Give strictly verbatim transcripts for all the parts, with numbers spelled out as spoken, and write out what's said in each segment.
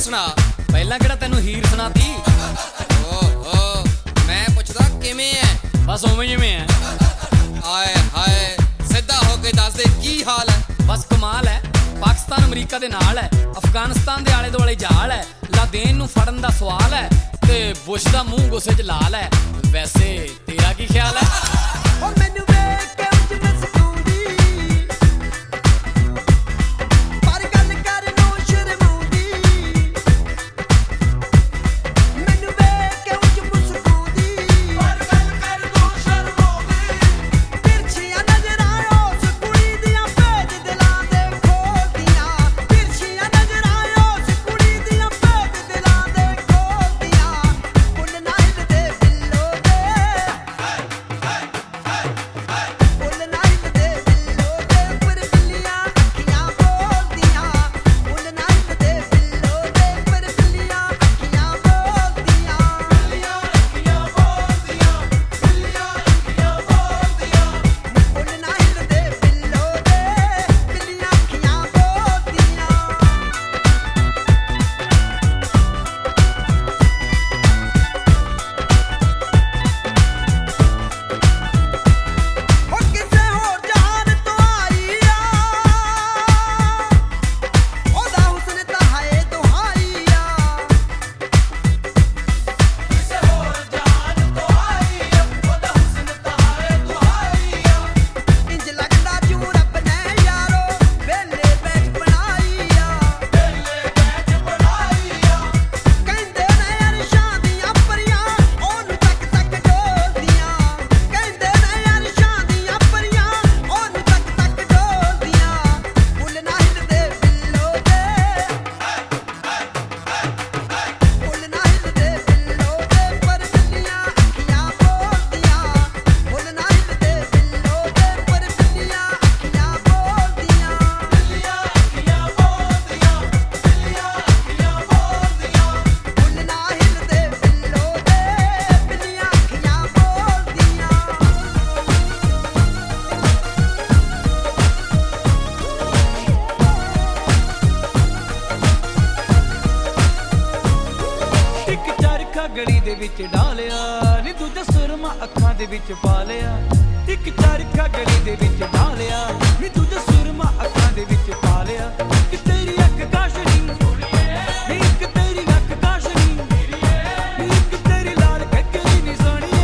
ਸੁਣਾ। ਪਹਿਲਾਂ ਕਿਹੜਾ ਤੈਨੂੰ ਹੀਰ ਸੁਣਾਤੀ। ਓਹੋ ਮੈਂ ਪੁੱਛਦਾ ਕਿਵੇਂ ਐ? ਬਸ ਉਵੇਂ ਜਿਵੇਂ ਐ। ਹਾਏ ਹਾਏ ਸਿੱਧਾ ਹੋ ਕੇ ਦੱਸ ਦੇ ਕੀ ਹਾਲ ਹੈ? ਬਸ ਕਮਾਲ ਹੈ। ਪਾਕਿਸਤਾਨ ਅਮਰੀਕਾ ਦੇ ਨਾਲ ਹੈ, ਅਫਗਾਨਿਸਤਾਨ ਦੇ ਆਲੇ ਦੁਆਲੇ ਜਾਲ ਹੈ, ਲਾਦੇਨ ਨੂੰ ਫੜਨ ਦਾ ਸਵਾਲ ਹੈ ਤੇ ਬੁਸ਼ ਦਾ ਮੂੰਹ ਗੁੱਸੇ 'ਚ ਲਾਲ ਹੈ। ਵੈਸੇ ਤੇਰਾ ਕੀ ਖਿਆਲ ਹੈ? ਉਹ ਮੈਨੂੰ ਵੇਖ ਕੇ ਉੱਚ ਮੈਂ ਸਕਾਉਂਦੀ, ਪਰ ਗੱਲ ਕਰਨ ਨੂੰ ਸ਼ਰਮਾਉਂਦੀ। ਮੈਨੂੰ ਵੇਖ ਕੇ ਉੱਚ ਮੁਸਕਾਉਂਦੀ, ਪਰ ਗੱਲ ਕਰਨ ਨੂੰ ਸ਼ਰਮਾਉਂਦੀ। ਤਿਰਛੀਆਂ ਨਜ਼ਰਾਂ ਉਸ ਕੁੜੀ ਦੀਆਂ ਭੇਜ ਦਿਲਾਂ ਦੇ ਖੋਲਦੀਆਂ। ਤਿਰਛੀਆਂ ਨਜ਼ਰਾਂ ਉਸ ਕੁੜੀ ਦੀਆਂ ਭੇਜ ਦਿਲਾਂ ਦੇ ਖੋਲਦੀਆਂ। ਫੁੱਲ ਨਾ ਹਿੱਲਦੇ ਬਿੱਲੋ ਦੇ, ਫੁੱਲ ਨਾ ਹਿੱਲਦੇ ਬਿੱਲੋ ਦੇ, ਪਰ ਬਿੱਲੀਆਂ ਅੱਖੀਆਂ ਬੋਲਦੀਆਂ। ਫੁੱਲ ਨਾ ਹਿੱਲਦੇ ਬਿੱਲੋ ਦੇ, ਪਰ ਬਿੱਲੀਆਂ ਅੱਖੀਆਂ ਬੋਲਦੀਆਂ। ਬਿੱਲੀਆਂ ਅੱਖੀਆਂ ਬੋਲਦੀਆਂ, ਬਿੱਲੀਆਂ ਅੱਖੀਆਂ ਬੋਲਦੀਆਂ। ਫੁੱਲ ਨਾ ਹਿੱਲਦੇ ਬਿੱਲੋ ਦੇ, ਬਿੱਲੀਆਂ ਅੱਖੀਆਂ ਬੋਲਦੀਆਂ। ਉਹ ਕਿਸੇ ਹੋਰ ਜਹਾਨ ਤੋਂ ਆਈ ਆ, ਉਹਦਾ ਹੁਸਨ ਤਾਂ ਹੈ ਦੁਹਾਈ ਆ। ਕਿਸੇ ਹੋਰ ਜਹਾਨ ਤੋਂ ਆਈ ਆ, ਉਹਦਾ ਹੁਸਨ ਤਾਂ ਹੈ ਦੁਹਾਈ ਆ। ਇੰਜ ਲੱਗਦਾ ਜਿਉਂ ਰੱਬ ਨੇ ਯਾਰੋ ਵੇਲੇ ਬੈਠ ਬਣਾਈ ਆ, ਵੇਲੇ ਬੈਠ ਬਣਾਈ ਆ। ਕਹਿੰਦੇ ਨੇ ਅਰਸ਼ਾਂ ਦੀਆਂ ਪਰੀਆਂ ਉਹਨੂੰ ਤੱਕ ਤੱਕ ਡੋਲਦੀਆਂ। ਕਹਿੰਦੇ ਨੇ ਅਰਸ਼ਾਂ ਦੀਆਂ ਪਰੀਆਂ ਉਹਨੂੰ ਤੱਕ ਤੱਕ ਡੋਲਦੀਆਂ। ਫੁੱਲ ਨਾ ਹਿੱਲਦੇ ਬਿੱਲੋ ਦੇ, ਫੁੱਲ ਨਾ ਹਿੱਲਦੇ ਬਿੱਲੋ ਦੇ, ਪਰ ਬਿੱਲੀਆਂ ਅੱਖੀਆਂ ਬੋਲਦੀਆਂ। ਫੁੱਲ ਨਾ ਹਿੱਲਦੇ ਬਿੱਲੋ ਦੇ, ਪਰ ਬਿੱਲੀਆਂ ਅੱਖੀਆਂ ਬੋਲਦੀਆਂ। ਬਿੱਲੀਆਂ ਅੱਖੀਆਂ ਬੋਲਦੀਆਂ, ਬਿੱਲੀਆਂ ਅੱਖੀਆਂ ਬੋਲਦੀਆਂ। ਫੁੱਲ ਨਾ ਹਿੱਲਦੇ ਬਿੱਲੋ ਦੇ, ਬਿੱਲੀਆਂ ਅੱਖੀਆਂ ਬੋਲਦੀਆਂ। ਇੱਕ ਚਰਖਾ ਗਲੀ ਦੇ ਵਿੱਚ ਡਾਲਿਆ ਨੀ, ਦੂਜਾ ਸੁਰਮਾ ਅੱਖਾਂ ਦੇ ਵਿੱਚ ਪਾ ਲਿਆ। ਇੱਕ ਚਰਖਾ ਗਲੀ ਦੇ ਵਿੱਚ ਡਾਲਿਆ ਨੀ, ਦੂਜਾ ਸੁਰਮਾ ਅੱਖਾਂ ਦੇ ਵਿੱਚ ਪਾ ਲਿਆ। ਇੱਕ ਤੇਰੀ ਅੱਖ ਕਾਸ਼ਨੀ, ਨੀ ਇੱਕ ਤੇਰੀ ਅੱਖ ਕਾਸ਼ਨੀ, ਨੀ ਇੱਕ ਤੇਰੀ ਲਾਲ ਕੱਕਲੀ ਨੀ ਸੋਹਣੀਏ।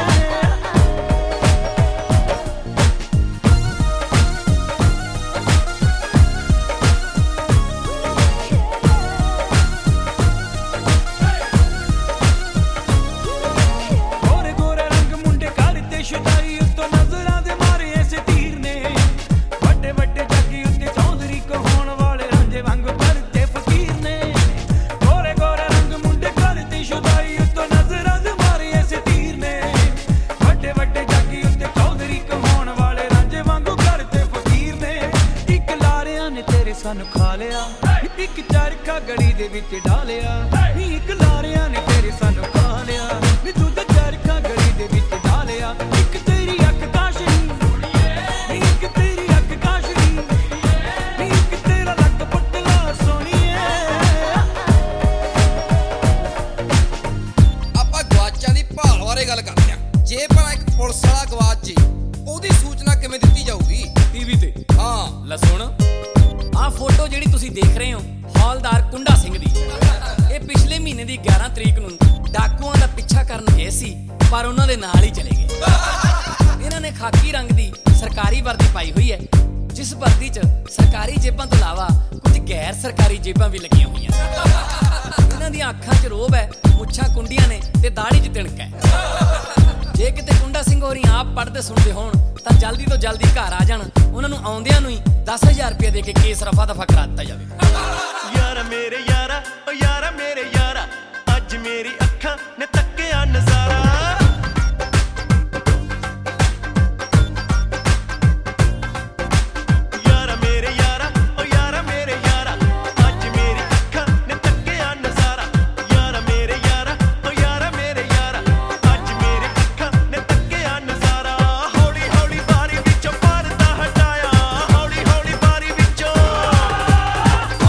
ਗੋਰੇ ਗੋਰੇ ਰੰਗ ਮੁੰਡੇ ਕਰਤੇ ਸ਼ੁਦਾਈ, ਉੱਤੋਂ ਨਜ਼ਰਾਂ ਦੇ ਮਾਰੇ ਐਸੇ ਤੀਰ ਨੇ। ਵੱਡੇ ਵੱਡੇ ਜੱਗੀ ਉੱਤੇ ਚੌਧਰੀ ਕਹਾਉਣ ਵਾਲੇ ਰਾਂਝੇ ਵਾਂਗੂ ਕਰਤੇ ਫਕੀਰ ਨੇ। ਗੋਰੇ ਗੋਰੇ ਰੰਗ ਮੁੰਡੇ ਕਰਤੇ ਸ਼ੁਦਾਈ, ਉੱਤੋਂ ਨਜ਼ਰਾਂ ਦੇ ਮਾਰੇ ਐਸੇ ਤੀਰ ਨੇ। ਵੱਡੇ ਵੱਡੇ ਜੱਗੀ ਉੱਤੇ ਚੌਧਰੀ ਕਹਾਉਣ ਵਾਲੇ ਰਾਂਝੇ ਵਾਂਗੂ ਕਰਤੇ ਫਕੀਰ ਨੇ। ਇੱਕ ਲਾਰਿਆਂ ਨੇ ਤੇਰੇ ਸਾਨੂੰ ਖਾ ਲਿਆ, ਇੱਕ ਚਰਖਾ ਗਲੀ ਦੇ ਵਿੱਚ ਡਾਲਿਆ। ਨੀ ਇੱਕ ਲਾਰਿਆਂ ਨੇ ਤੇਰੇ ਸਾਨੂੰ ਖਾ ਲਿਆ, ਨੀ ਦੂਜਾ ਚਰਖਾ ਗਲੀ ਦੇ ਵਿੱਚ ਡਾਲਿਆ। ਇੱਕ ਤੇਰੀ ਅੱਖ ਕਾਸ਼ਨੀ, ਨੀ ਇੱਕ ਤੇਰੀ ਅੱਖ ਕਾਸ਼ਨੀ, ਨੀ ਇੱਕ ਤੇਰਾ ਲੱਕ ਪਟਲਾ ਸੋਹਣੀਏ। ਆਪਾਂ ਗਵਾਚਾਂ ਦੀ ਭਾਲ ਬਾਰੇ ਗੱਲ ਕਰਦੇ ਹਾਂ। ਜੇ ਭਲਾ ਇੱਕ ਪੁਲਿਸ ਵਾਲਾ ਗਵਾਚ ਜੇ, ਉਹਦੀ ਸੂਚਨਾ ਕਿਵੇਂ ਦਿੱਤੀ ਜਾਊਗੀ? ਟੀਵੀ ਤੇ ਹਾਂ ਲੈ ਸੁਣ, ਆਹ ਫੋਟੋ ਜਿਹੜੀ ਤੁਸੀਂ ਦੇਖ ਰਹੇ ਹੋ ਹੌਲਦਾਰ ਕੁੰਡਾ ਸਿੰਘ ਦੀ। ਇਹ ਪਿਛਲੇ ਮਹੀਨੇ ਦੀ ਗਿਆਰਾਂ ਤਰੀਕ ਨੂੰ ਡਾਕੂਆਂ ਦਾ ਪਿੱਛਾ ਕਰਨ ਗਏ ਸੀ, ਪਰ ਉਹਨਾਂ ਦੇ ਨਾਲ ਹੀ ਚਲੇ ਗਏ। ਇਹਨਾਂ ਨੇ ਖਾਕੀ ਰੰਗ ਦੀ ਸਰਕਾਰੀ ਵਰਦੀ ਪਾਈ ਹੋਈ ਹੈ, ਜਿਸ ਵਰਦੀ 'ਚ ਸਰਕਾਰੀ ਜੇਬਾਂ ਤੋਂ ਇਲਾਵਾ ਕੁਝ ਗੈਰ ਸਰਕਾਰੀ ਜੇਬਾਂ ਵੀ ਲੱਗੀਆਂ ਹੋਈਆਂ। ਇਹਨਾਂ ਦੀਆਂ ਅੱਖਾਂ 'ਚ ਰੋਬ ਹੈ, ਮੁੱਛਾਂ ਕੁੰਡੀਆਂ ਨੇ ਤੇ ਦਾੜੀ 'ਚ ਤਿਣਕ ਹੈ। ਜੇ ਕਿਤੇ ਕੁੰਡਾ ਸਿੰਘ ਹੋਰੀ ਆਪ ਪੜ੍ਹਦੇ ਸੁਣਦੇ ਹੋਣ ਤਾਂ ਜਲਦੀ ਤੋਂ ਜਲਦੀ ਘਰ ਆ ਜਾਣ। ਉਹਨਾਂ ਨੂੰ ਆਉਂਦਿਆਂ ਨੂੰ ਹੀ ਦਸ ਹਜ਼ਾਰ ਰੁਪਏ ਦੇ ਕੇ ਕੇਸ ਰਫਾ ਦਫਾ ਕਰਾ ਦਿੱਤਾ ਜਾਵੇ। ਯਾਰਾ ਮੇਰੇ ਯਾਰਾ, ਓ ਯਾਰਾ ਮੇਰੇ ਯਾਰਾ, ਅੱਜ ਮੇਰੀ ਅੱਖਾਂ ਨੇ ਤੱਕਿਆ ਨਜ਼ਾਰਾ। ਯਾਰਾ ਮੇਰੇ ਯਾਰਾ, ਓ ਯਾਰਾ ਮੇਰੇ ਯਾਰਾ, ਅੱਜ ਮੇਰੀ ਅੱਖਾਂ ਨੇ ਤੱਕਿਆ ਨਜ਼ਾਰਾ। ਯਾਰਾ ਮੇਰੇ ਯਾਰਾ, ਓ ਯਾਰਾ ਮੇਰੇ ਯਾਰਾ, ਅੱਜ ਮੇਰੀ ਅੱਖਾਂ ਨੇ ਤੱਕਿਆ ਨਜ਼ਾਰਾ। ਹੌਲੀ ਹੌਲੀ ਬਾਰੀ ਵਿੱਚੋਂ ਪਰਦਾ ਹਟਾਇਆ, ਹੌਲੀ ਹੌਲੀ ਬਾਰੀ ਵਿੱਚੋਂ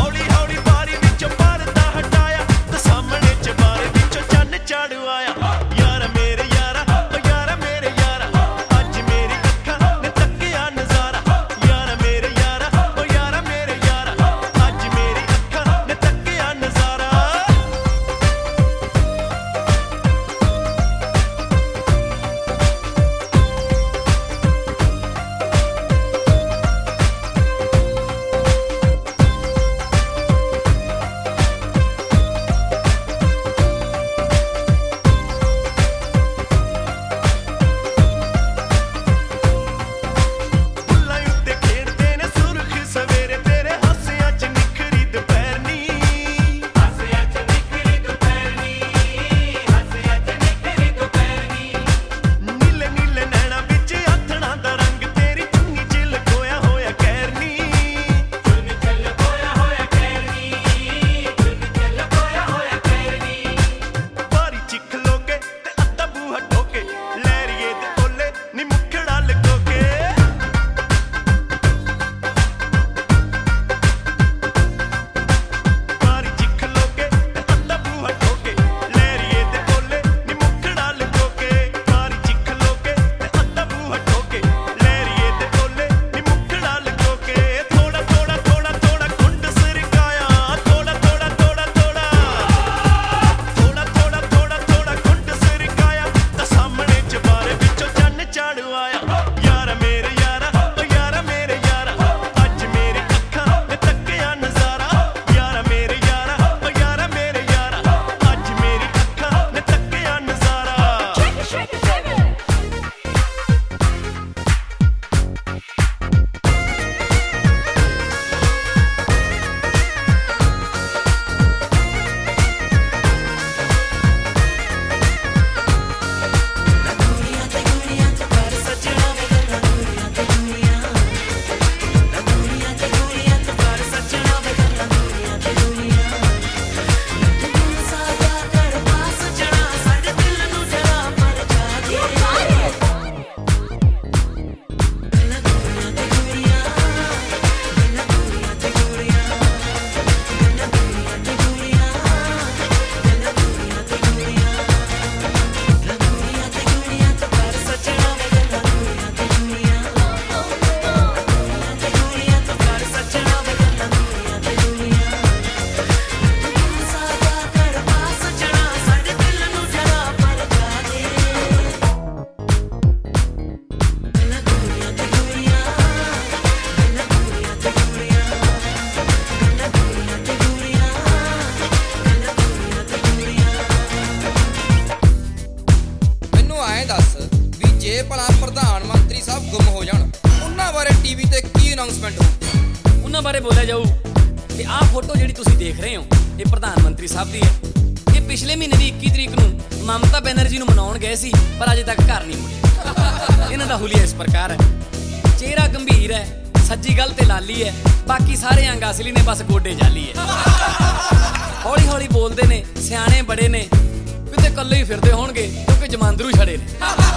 ਬਾਰੇ ਬੋਲਿਆ ਜਾਊ ਕਿ ਆਹ ਫੋਟੋ ਜਿਹੜੀ ਤੁਸੀਂ ਦੇਖ ਰਹੇ ਹੋ ਇਹ ਪ੍ਰਧਾਨ ਮੰਤਰੀ ਸਾਹਿਬ ਦੀ ਹੈ। ਇਹ ਪਿਛਲੇ ਮਹੀਨੇ ਦੀ ਇੱਕੀ ਤਰੀਕ ਨੂੰ ਮਮਤਾ ਬੈਨਰਜੀ ਨੂੰ ਮਨਾਉਣ ਗਏ ਸੀ, ਪਰ ਅਜੇ ਤੱਕ ਘਰ ਨਹੀਂ ਮੁੜੇ। ਇਹਨਾਂ ਦਾ ਹੁਲੀਆ ਇਸ ਪ੍ਰਕਾਰ ਹੈ, ਚਿਹਰਾ ਗੰਭੀਰ ਹੈ, ਸੱਜੀ ਗੱਲ ਤੇ ਲਾਲੀ ਹੈ, ਬਾਕੀ ਸਾਰੇ ਅੰਗ ਅਸਲੀ ਨੇ, ਬਸ ਗੋਡੇ ਜਾਲੀ ਹੈ। ਹੌਲੀ ਹੌਲੀ ਬੋਲਦੇ ਨੇ, ਸਿਆਣੇ ਬੜੇ ਨੇ, ਕਿਤੇ ਇਕੱਲੇ ਹੀ ਫਿਰਦੇ ਹੋਣਗੇ ਕਿਉਂਕਿ ਜਮਾਂਦਰੂ ਛੜੇ ਨੇ।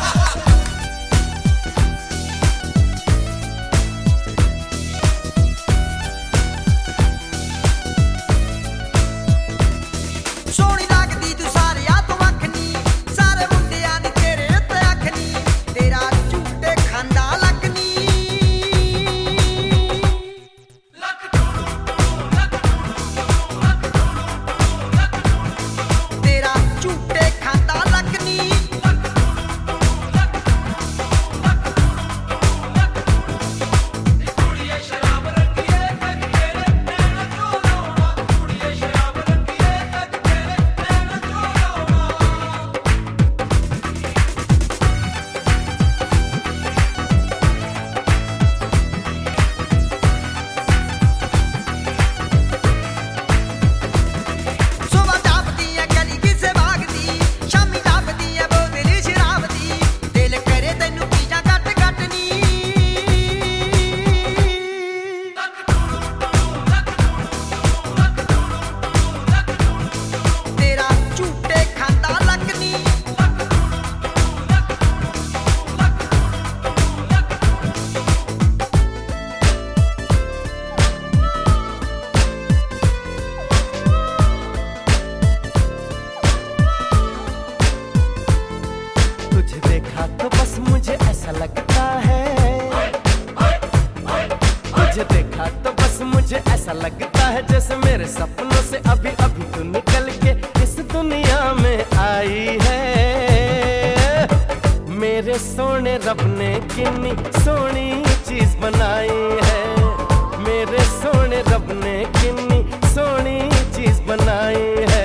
ਸੋਹਣੀ ਲੱਗਦੀ ਤੂੰ ਸਾਰਿਆਂ ਤੋਂ ਵੱਖ ਨੀ, ਸਾਰੇ ਮੁੰਡਿਆਂ ਨੇ ਤੇਰੇ ਉੱਤੇ ਅੱਖ ਨੀ, ਤੇਰਾ ਝੂਟੇ ਖਾਂਦਾ ਲੱਕ ਨੀ। ਤੇਰਾ ਝੂਟੇ ਖਾਂਦਾ ਲੱਕ ਨੀ। ਸੁਬਹ ਜਾਪਦੀ ਐ ਗਲੀ ਕਿਸੇ ਬਾਗ ਦੀ, ਸ਼ਾਮੀ ਜਾਪਦੀ ਐ ਬੋਤਲ ਸ਼ਰਾਬ ਦੀ, ਦਿਲ ਕਰੇ ਤੈਨੂੰ ਪੀਜਾਂ ਕੱਟ ਕੱਟ ਨੀ। ਤੇਰਾ ਝੂਟੇ ਖਾਂਦਾ ਲੱਕ ਨੀ। तुझे देखा तो बस मुझे ऐसा लगता है, तुझे देखा तो बस मुझे ऐसा लगता है जैसे मेरे सपनों से अभी अभी तू निकल के इस दुनिया में आई है। मेरे सोने रब ने कितनी सोनी चीज बनाई है, मेरे सोने रब ने कितनी सोनी चीज बनाई है।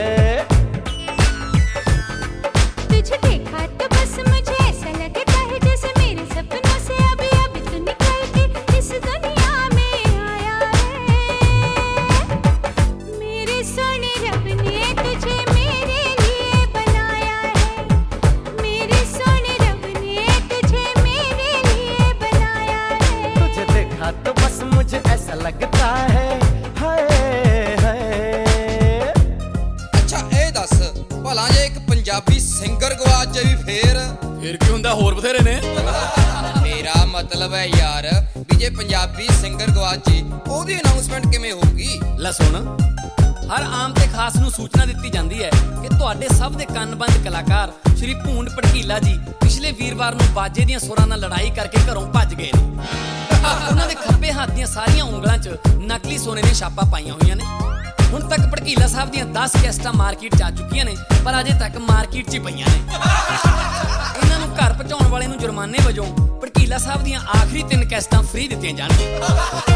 तुझे देखा तो बस मुझे ऐसा लगता है जैसे मेरे सपनों से अभी अभी तू निकल के इस दुनिया में आया है। मेरे सोने रब ने तुझे मेरे लिए बनाया है, मेरे सोने रब ने तुझे मेरे लिए बनाया है। तुझे देखा तो बस मुझे ऐसा लगता है, हाय हाय। ਅੱਛਾ ਇਹ ਦੱਸ ਭਲਾ ਜੇ ਇੱਕ ਪੰਜਾਬੀ ਸਿੰਗਰ ਗਵਾਚ ਜਾਏ ਵੀ ਫੇਰ? ਫਿਰ ਕੀ ਹੁੰਦਾ, ਹੋਰ ਬਥੇਰੇ ਨੇ। ਮੇਰਾ ਮਤਲਬ ਹੈ ਯਾਰ ਵੀ ਜੇ ਪੰਜਾਬੀ ਸਿੰਗਰ ਗਵਾਚੀ ਉਹਦੀ ਅਨਾਉਂਸਮੈਂਟ ਕਿਵੇਂ ਹੋਊਗੀ? ਲੈ ਸੁਣ, ਹਰ ਆਮ ਤੇ ਖਾਸ ਨੂੰ ਸੂਚਨਾ ਦਿੱਤੀ ਜਾਂਦੀ ਹੈ ਕਿ ਤੁਹਾਡੇ ਸਭ ਦੇ ਕੰਨਬੰਦ ਕਲਾਕਾਰ ਸ਼੍ਰੀ ਭੂੰਡ ਭੜਕੀਲਾ ਜੀ ਪਿਛਲੇ ਵੀਰਵਾਰ ਨੂੰ ਬਾਜੇ ਦੀਆਂ ਸੁਰਾਂ ਨਾਲ ਲੜਾਈ ਕਰਕੇ ਘਰੋਂ ਭੱਜ ਗਏ ਨੇ। ਉਹਨਾਂ ਦੇ ਖੱਬੇ ਹੱਥ ਦੀਆਂ ਸਾਰੀਆਂ ਉਂਗਲਾਂ 'ਚ ਨਕਲੀ ਸੋਨੇ ਦੀਆਂ ਛਾਪਾਂ ਪਾਈਆਂ ਹੋਈਆਂ ਨੇ। ਹੁਣ ਤੱਕ ਭੜਕੀਲਾ ਸਾਹਿਬ ਦੀਆਂ ਦਸ ਕੈਸਟਾਂ ਮਾਰਕੀਟ 'ਚ ਆ ਚੁੱਕੀਆਂ ਨੇ, ਪਰ ਅਜੇ ਤੱਕ ਮਾਰਕੀਟ 'ਚ ਹੀ ਪਈਆਂ ਨੇ। ਇਹਨਾਂ ਨੂੰ ਘਰ ਪਹੁੰਚਾਉਣ ਵਾਲੇ ਨੂੰ ਜੁਰਮਾਨੇ ਵਜੋਂ ਭੜਕੀਲਾ ਸਾਹਿਬ ਦੀਆਂ ਆਖਰੀ ਤਿੰਨ ਕੈਸਟਾਂ ਫ੍ਰੀ ਦਿੱਤੀਆਂ ਜਾਣਗੀਆਂ।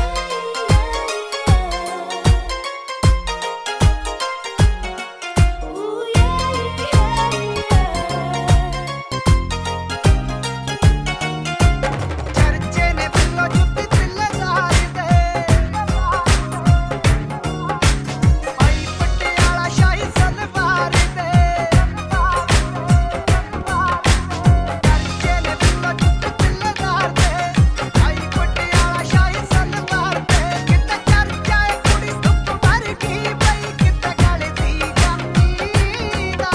ਚਰਚੇ ਨੇ ਬਿੱਲੋ ਜੁੱਤੀ ਤਿੱਲੇਦਾਰ ਦੇ, ਆਈ ਪਟਿਆਲਾ ਸ਼ਾਹੀ ਸਲਵਾਰ ਦੇ। ਚਰਚੇ ਨੇ ਬਿੱਲੋ ਜੁੱਤੀ ਤਿੱਲੇਦਾਰ ਦੇ, ਆਈ ਪਟਿਆਲਾ ਸ਼ਾਹੀ ਸਲਵਾਰ ਦੇ। ਕਿਤੇ ਚਰਚਾ ਏ ਕੁੜੀ ਧੁੱਪ ਵਰਗੀ ਪਈ, ਕਿਤੇ ਗਲ ਦੀ ਗਾਨੀ ਦਾ।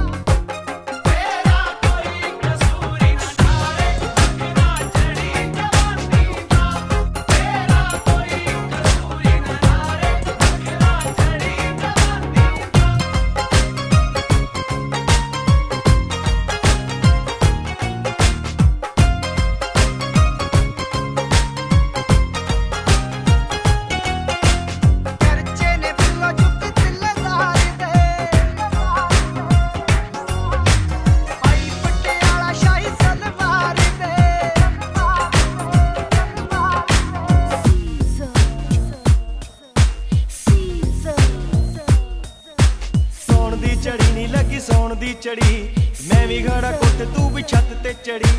ਤੇਰਾ ਕੋਈ ਕਸੂਰ ਹੀ ਨਾ ਠਾਰੇ, ਕਿਨਾ ਚੜੀ ਜਵਾਨੀ ਦਾ। ਤੇਰਾ ਕੋਈ ਕਸੂਰ ਹੀ ਨਾ ਠਾਰੇ, ਕਿਨਾ ਚੜੀ ਜਵਾਨੀ ਦਾ। ਚਰਚੇ ਨੇ ਬਿੱਲੋ ਜੁੱਤੀ ਤਿੱਲੇਦਾਰ ਦੇ, ਆਈ ਪਟਿਆਲਾ ਸ਼ਾਹੀ ਸਲਵਾਰ ਦੇ। ਸੌਣ ਦੀ ਚੜੀ ਨਹੀਂ ਲੱਗੀ ਸੌਣ ਦੀ ਚੜੀ, ਮੈਂ ਵੀ ਘੜਾ ਕੁੱਟ ਤੂੰ ਵੀ ਛੱਤ ਤੇ ਚੜੀ।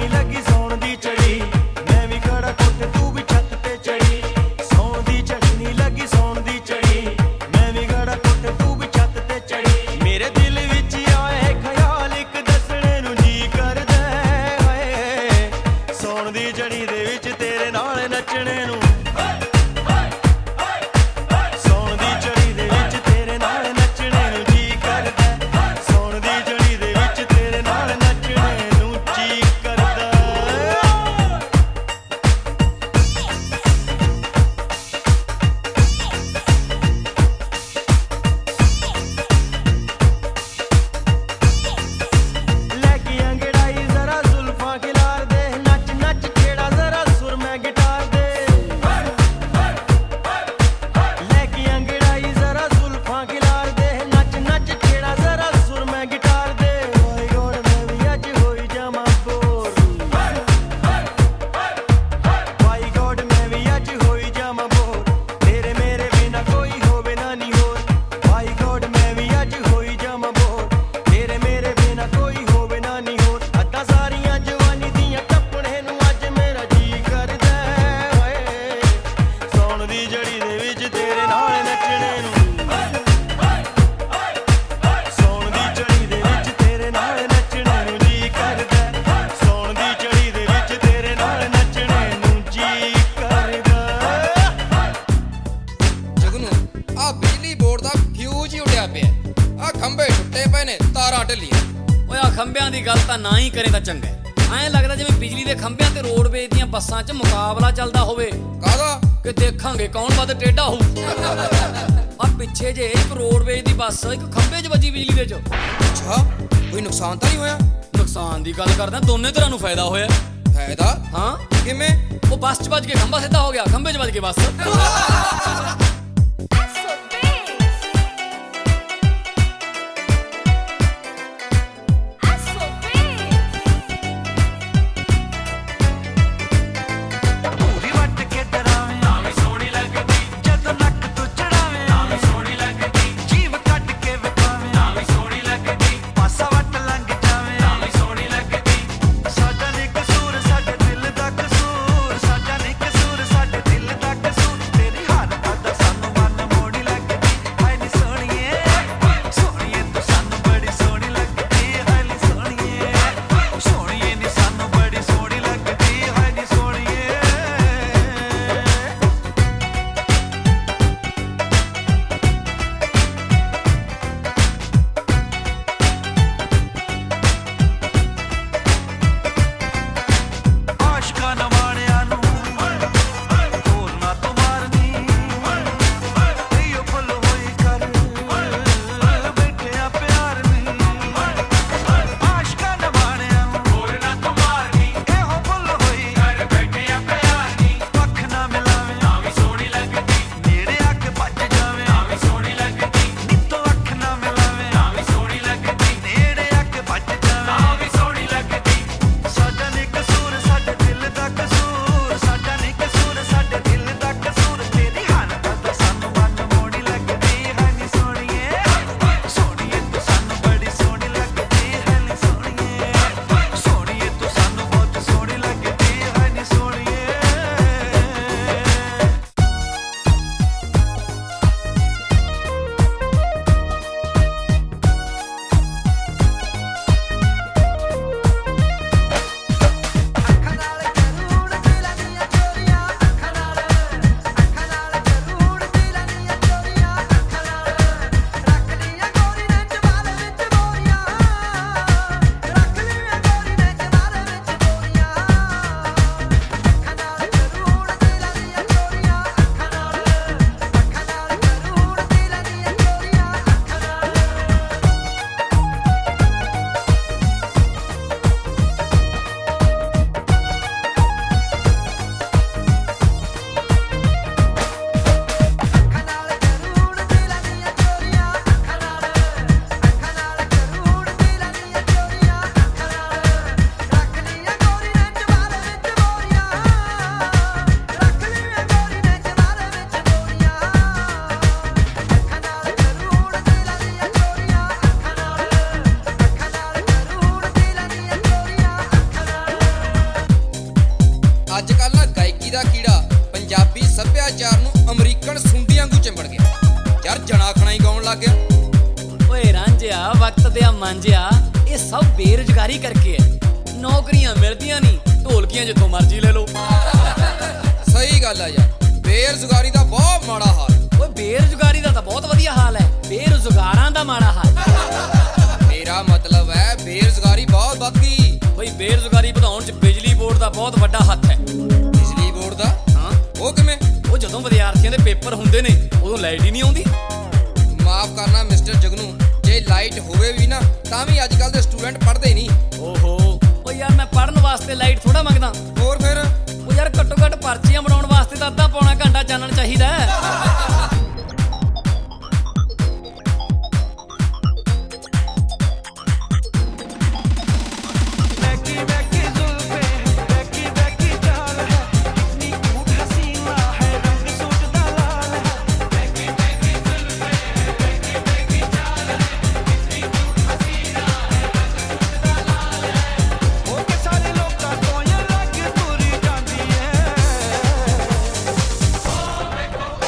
ਚੜ੍ਹਨੀ ਲੱਗੀ ਸੌਣ ਦੀ ਚੜੀ ਮੈਂ ਵੀ ਖੜਾ ਕੋਠੇ ਤੂੰ ਵੀ ਛੱਤ ਤੇ ਚੜੀ ਸੌਣ ਦੀ ਚੜ੍ਹਨੀ ਲੱਗੀ ਸੌਣ ਦੀ ਚੜੀ ਮੈਂ ਵੀ ਖੜਾ ਕੋਠੇ ਤੂੰ ਵੀ ਛੱਤ ਤੇ ਚੜੀ ਮੇਰੇ ਦਿਲ ਵਿੱਚ ਆਏ ਖਿਆਲ ਇੱਕ ਦੱਸਣੇ ਨੂੰ ਜੀ ਕਰਦਾ ਹਾਏ ਸੌਣ ਦੀ ਚੜੀ ਦੇ ਵਿੱਚ ਤੇਰੇ ਨਾਲ ਨੱਚਣੇ ਨੂੰ ਸੌਣ ਦੀ ਚੜੀ ਦੇ ਵਿੱਚ ਤੇਰੇ ਨਾਲ ਨੱਚਣੇ ਨੂੰ ਜੀ ਕਰਦਾ ਸੌਣ ਦੀ ਚੜੀ ਦੇ ਵਿੱਚ ਤੇਰੇ ਨਾਲ ਨੱਚਣੇ ਨੂੰ ਜੀ ਕਰਦਾ ਲੈ ਕੇ ਅੰਗੜਾਈ ਜ਼ਰਾ ਜ਼ੁਲਫਾਂ ਖਿਲਾਰ ਦੇ ਨੱਚ ਨੱਚ ਛੇੜਾ ਜ਼ਰਾ ਸੁਰ ਮੈਂ ਗਿਟਾਰ ਦੇ ਲੈ ਕੇ ਅੰਗੜਾਈ ਜ਼ਰਾ ਜ਼ੁਲਫਾਂ ਖਿਲਾਰ ਦੇ ਨੱਚ ਨੱਚ ਛੇੜਾ ਜ਼ਰਾ ਸੁਰ ਮੈਂ ਗਿਟਾਰ ਦੇ ਓਏ ਗੋੜ ਮੈਂ ਵੀ ਅੱਜ ਹੋਈ ਜਾਵਾਂ ਬੋਰ ਵਾਈ ਗੋਡ ਮੈਂ ਵੀ ਅੱਜ ਹੋਈ ਜਾਵਾਂ ਬੋਰ ਤੇਰੇ ਮੇਰੇ ਬਿਨਾ ਕੋਈ ਹੋਵੇ ਨਾ ਨੀ ਹੋਰ ਵਾਈ ਗੋਡ ਮੈਂ ਵੀ ਅੱਜ ਹੋਈ ਜਾਵਾਂ ਬੋਰ ਤੇਰੇ ਮੇਰੇ ਬਿਨਾ ਕੋਈ ਹੋਵੇ ਨਾ ਨੀ ਹੋਰ ਅੱਧਾ ਸਾਰੀਆਂ ਜਵਾਨੀ ਦੀਆਂ ਟੱਪਣੇ ਨੂੰ ਅੱਜ ਮੇਰਾ ਜੀ ਕਰਦਾ ਓਏ ਸੌਣ ਦੀ ਜੜੀ ਦੇ ਵਿੱਚ ਤੇਰੇ ਨਾਲ ਨੱਚਣੇ ਨੂੰ ਸੌਣ ਦੀ ਚੜੀ ਦੇ ਵਿੱਚ ਤੇਰੇ ਨਾਲ ਨੱਚਣੇ ਨੂੰ ਜੀ ਕਰਦਾ ਸੌਣ ਦੀ ਚੜੀ ਦੇ ਵਿੱਚ ਤੇਰੇ ਨਾਲ ਨੱਚਣੇ ਨੂੰ ਜੀ ਕਰਦਾ ਜਗਨੂ ਆ ਬਿਜਲੀ ਬੋਰਡ ਦਾ ਫਿਊਜ਼ ਹੀ ਉੱਡਿਆ ਪਿਆ ਆ ਖੰਭੇ ਟੁੱਟੇ ਪਏ ਨੇ ਤਾਰਾਂ ਢਲੀਆਂ ਓਏ ਆ ਖੰਭਿਆਂ ਦੀ ਗੱਲ ਤਾਂ ਨਾ ਹੀ ਕਰੇ ਤਾਂ ਚੰਗਾ ਹੈ। ਐਂ ਲੱਗਦਾ ਜਿਵੇਂ ਬਿਜਲੀ ਦੇ ਖੰਭਿਆਂ ਤੇ ਰੋਡਵੇਜ਼ ਦੀਆਂ ਬੱਸਾਂ 'ਚ ਮੁਕਾਬਲਾ ਚੱਲਦਾ ਹੋਵੇ ਕਾਹਦਾ ਕਿ ਦੇਖਾਂਗੇ ਕੌਣ ਵੱਧ ਟੇਢਾ ਹੋਊ ਆ ਪਿੱਛੇ ਜੇ ਇੱਕ ਰੋਡਵੇਜ਼ ਦੀ ਬੱਸ ਇੱਕ ਖੰਭੇ 'ਚ ਵੱਜੀ ਬਿਜਲੀ ਦੇ 'ਚ ਅੱਛਾ ਕੋਈ ਨੁਕਸਾਨ ਤਾਂ ਨਹੀਂ ਹੋਇਆ ਨੁਕਸਾਨ ਦੀ ਗੱਲ ਕਰਦਾ ਦੋਨੇ ਤਰ੍ਹਾਂ ਨੂੰ ਫਾਇਦਾ ਹੋਇਆ ਫਾਇਦਾ ਹਾਂ ਕਿਵੇਂ ਉਹ ਬੱਸ 'ਚ ਵੱਜ ਕੇ ਖੰਭਾ ਸਿੱਧਾ ਹੋ ਗਿਆ ਖੰਭੇ 'ਚ ਵੱਜ ਕੇ ਬੱਸ ਪੂਰੀ ਵੱਟ ਕੇ ਡਰਾਵੇਂ ਆਵੇਂ ਸੋਹਣੀ ਲੱਗਦੀ ਜਦੋਂ ਨੱਕ ਤੋਂ ਚੜਾਵੇਂ ਆਵੇਂ ਸੋਹਣੀ ਲੱਗਦੀ ਜੀਵ ਕੱਢ ਕੇ ਵਿਖਾਵੇਂ ਆਵੇਂ ਸੋਹਣੀ ਲੱਗਦੀ ਪਾਸਾ ਵੱਟ ਲੰਘ ਜਾਵੇਂ ਆਵੇਂ ਸੋਹਣੀ ਲੱਗਦੀ ਸਾਡਾ ਨੀ ਕਸੂਰ ਸਾਡੇ ਦਿਲ ਦਾ ਕਸੂਰ ਸਾਡਾ ਨੀ ਕਸੂਰ ਸਾਡੇ ਦਿਲ ਦਾ ਕਸੂਰ ਤੇਰੀ ਹਰ ਦਾ ਅੱਜ ਕੱਲ੍ਹ ਨਾ ਗਾਇਕੀ ਦਾ ਕੀੜਾ ਪੰਜਾਬੀ ਸੱਭਿਆਚਾਰ ਨੂੰ ਅਮਰੀਕਨ ਸੁੰਡੀਆਂ ਵਾਂਗੂ ਚਿੰਬੜ ਗਿਆ। ਯਾਰ ਜਣਾ ਖਣਾ ਹੀ ਗਾਉਣ ਲੱਗ ਗਿਆ। ਓਏ ਰਾਂਝਿਆ, ਵਕਤ ਤੇ ਆ ਮਾਂਝਿਆ, ਇਹ ਸਭ ਬੇਰੁਜ਼ਗਾਰੀ ਕਰਕੇ ਹੈ। ਨੌਕਰੀਆਂ ਮਿਲਦੀਆਂ ਨਹੀਂ, ਢੋਲਕੀਆਂ ਜਿੱਥੋਂ ਮਰਜ਼ੀ ਲੈ ਲਓ। ਸਹੀ ਗੱਲ ਆ ਯਾਰ, ਬੇਰੁਜ਼ਗਾਰੀ ਦਾ ਬਹੁਤ ਮਾੜਾ ਹਾਲ। ਓਏ ਬੇਰੁਜ਼ਗਾਰੀ ਦਾ ਤਾਂ ਬਹੁਤ ਵਧੀਆ ਹਾਲ ਹੈ, ਬੇਰੁਜ਼ਗਾਰਾਂ ਦਾ ਮਾੜਾ ਹਾਲ। ਮੇਰਾ ਮਤਲਬ ਹੈ ਬੇਰੁਜ਼ਗਾਰੀ ਬਹੁਤ ਵੱਧ ਗਈ। ਬਈ ਬੇਰੁਜ਼ਗਾਰੀ ਵਧਾਉਣ 'ਚ ਬਿਜਲੀ ਬੋਰਡ ਦਾ ਬਹੁਤ ਵੱਡਾ ਹੱਥ ਹੈ। ਬਿਜਲੀ ਬੋਰਡ ਦਾ? ਹਾਂ। ਉਹ ਕਿਵੇਂ? ਉਹ ਜਦੋਂ ਵਿਦਿਆਰਥੀਆਂ ਦੇ ਪੇਪਰ ਹੁੰਦੇ ਨੇ ਉਦੋਂ ਲਾਈਟ ਹੀ ਨਹੀਂ ਆਉਂਦੀ। ਮਾਫ ਕਰਨਾ ਮਿਸਟਰ ਜਗਨੂ, ਜੇ ਲਾਈਟ ਹੋਵੇ ਵੀ ਨਾ ਤਾਂ ਵੀ ਅੱਜ ਕੱਲ੍ਹ ਦੇ ਸਟੂਡੈਂਟ ਪੜ੍ਹਦੇ ਨਹੀਂ। ਓਹੋ, ਓ ਯਾਰ ਮੈਂ ਪੜ੍ਹਨ ਵਾਸਤੇ ਲਾਈਟ ਥੋੜਾ ਮੰਗਦਾ। ਹੋਰ ਫਿਰ? ਉਹ ਯਾਰ ਘੱਟੋ ਘੱਟ ਪਰਚੀਆਂ ਬਣਾਉਣ ਵਾਸਤੇ ਤਾਂ ਅੱਧਾ ਪੌਣਾ ਘੰਟਾ ਚਾਨਣ ਚਾਹੀਦਾ ਹੈ। बैकी बैकी जुल्फे बैकी बैकी चाल है कितनी क्यूट हसीना है रंग सूट दा लाल है बैकी बैकी जुल्फे बैकी बैकी चाल है कितनी क्यूट हसीना है रंग सूट दा लाल है ओ के सारे लोकां तो ये लग तुरी जांदी है ओ देखो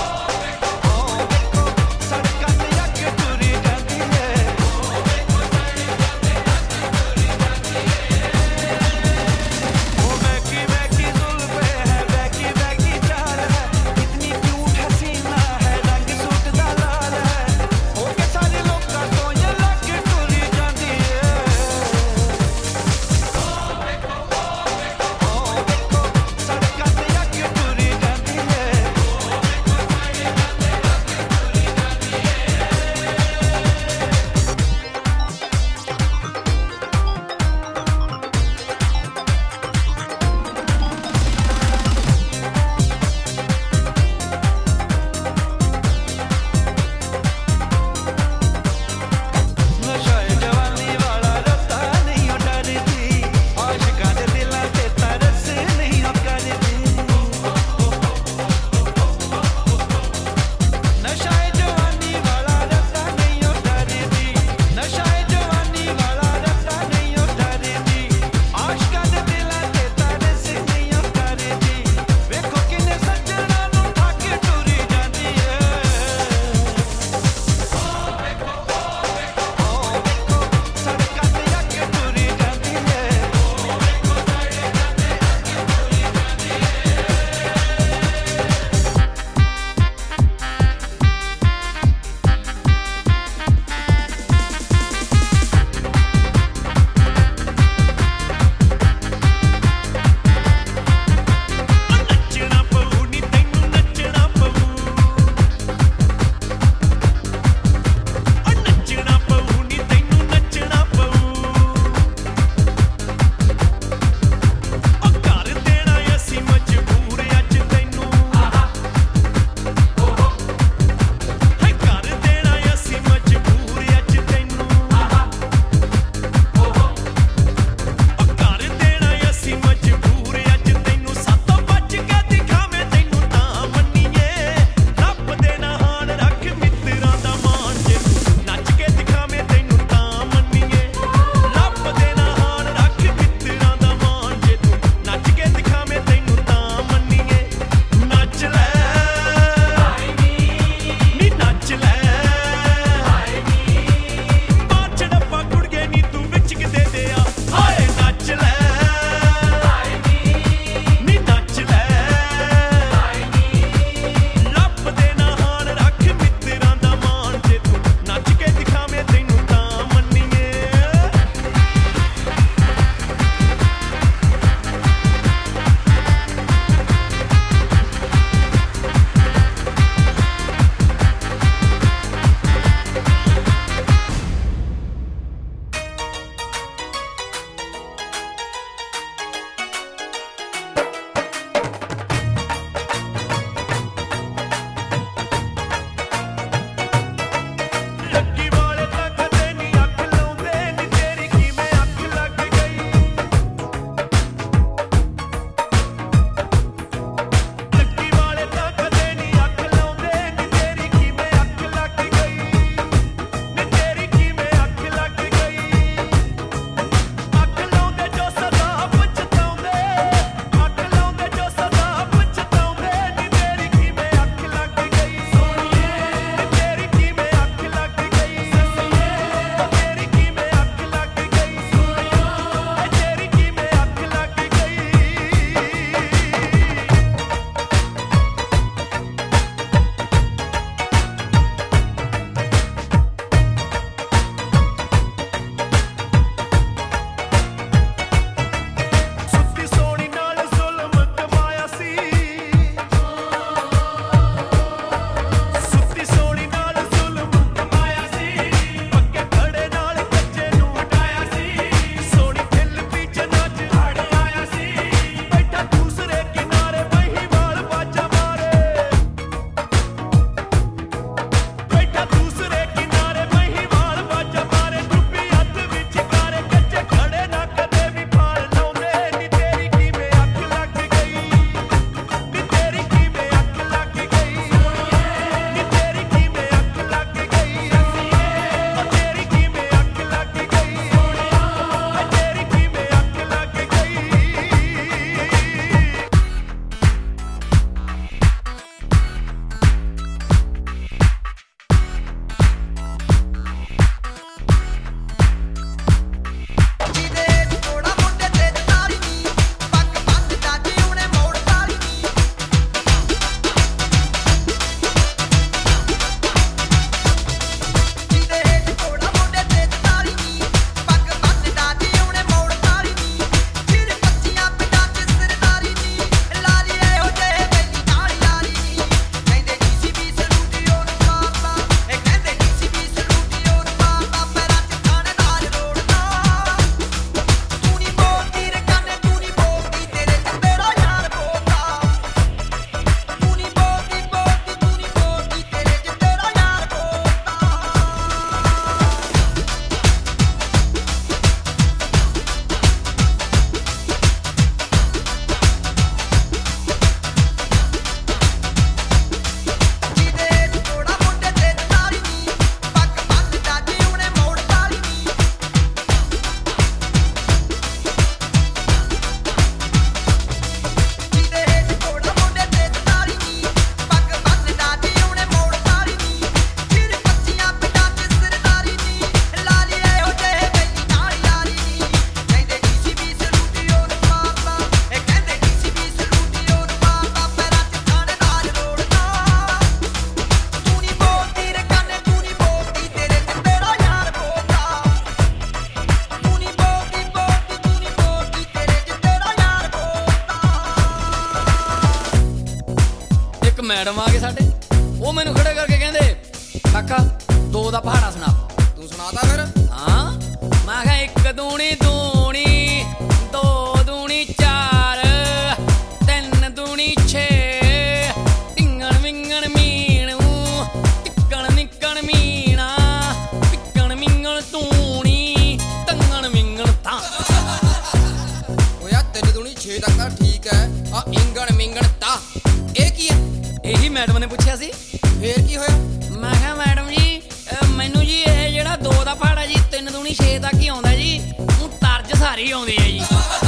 ਮੈਡਮ ਆ ਗਏ ਸਾਡੇ। ਉਹ ਮੈਨੂੰ ਖੜੇ ਕਰਕੇ ਕਹਿੰਦੇ ਕਾਕਾ ਦੋ ਦਾ ਪਹਾੜਾ ਸੁਣਾ। ਤੂੰ ਸੁਣਾਤਾ ਫਿਰ? ਹਾਂ ਮੈਂ ਕਿਹਾ ਇੱਕ ਦੂਣੀ ਦੂਣੀ, ਦੋ ਦੂਣੀ ਚਾਰ, ਤਿੰਨ ਦੂਣੀ ਛੇ, ਟਿੰਗਣ ਮਿੰਗਣ ਮੀਣੂ, ਟਿੱਕਣ ਨਿੱਕਣ ਮੀਣਾ, ਟਿੱਕਣ ਮਿੰਗਣ ਤੂਣੀ, ਟੰਗਣ ਮਿੰਗਣ ਤਾਂ। ਉਹ ਯਾਰ ਤਿੰਨ ਦੂਣੀ ਛੇ ਤੱਕ ਤਾਂ ਠੀਕ ਹੈ, ਆ ਇੰਗਣ ਮਿੰਗਣ ਤਾ ਇਹ ਕੀ ਹੈ? ਇਹੀ ਮੈਡਮ ਨੇ ਪੁੱਛਿਆ ਸੀ। ਫੇਰ ਕੀ ਹੋਇਆ? ਮੈਂ ਕਿਹਾ ਮੈਡਮ ਜੀ ਅਹ ਮੈਨੂੰ ਜੀ ਇਹ ਜਿਹੜਾ ਦੋ ਦਾ ਪਹਾੜਾ ਜੀ ਤਿੰਨ ਦੂਣੀ ਛੇ ਤੱਕ ਹੀ ਆਉਂਦਾ ਜੀ, ਉਹ ਤਰਜ ਸਾਰੀ ਆਉਂਦੀ ਹੈ ਜੀ।